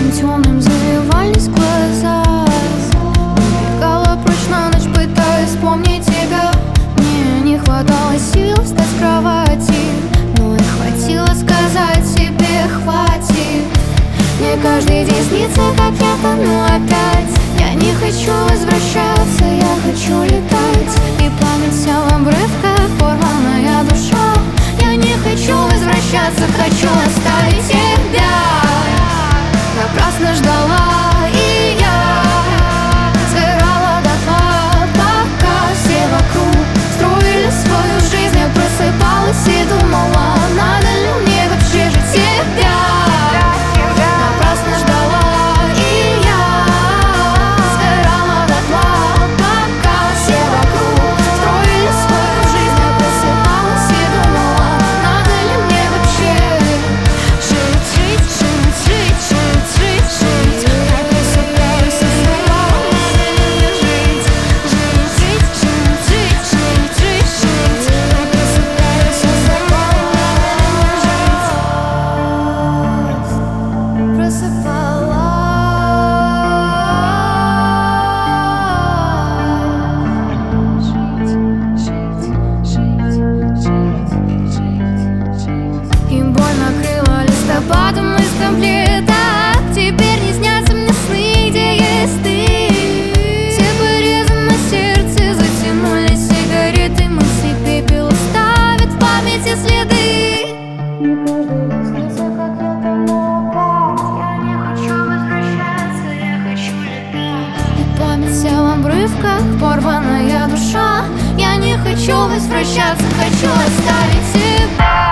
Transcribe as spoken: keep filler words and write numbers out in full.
Туманом темным заливались глаза. Убегала прочь на ночь, пытаясь вспомнить тебя. Мне не хватало сил встать с кровати, но и хватило сказать себе хватит. Мне каждый день снится, как я тону опять. Я не хочу возвращаться, я хочу летать. И память вся в обрывках, порванная душа. Я не хочу возвращаться, хочу оставить тебя. Напрасно ждала, и я сгорала дотла, пока все вокруг строили свою жизнь. Я просыпалась и думала, надо ли мне вообще жить себя. Напрасно ждала, и я сгорала дотла, пока все вокруг строили свою жизнь. Я просыпалась и думала, надо ли мне вообще жить, жить, жить, жить, жить, жить, жить. Я просыпаюсь и думала, надо ли мне жить, жить, жить, жить, жить, жить, жить, жить. Я просыпаюсь и думала, надо ли мне жить. Просыпалась. И боль накрыла листопадом из комплета. Теперь не снятся мне сны, где есть ты. Все порезы на сердце затянули сигареты. Мысли пепел оставят в памяти следы. Снится, как я тону опять. Я не хочу возвращаться, я хочу летать. И память вся в обрывках, порванная душа. Я не хочу возвращаться, хочу оставить тебя.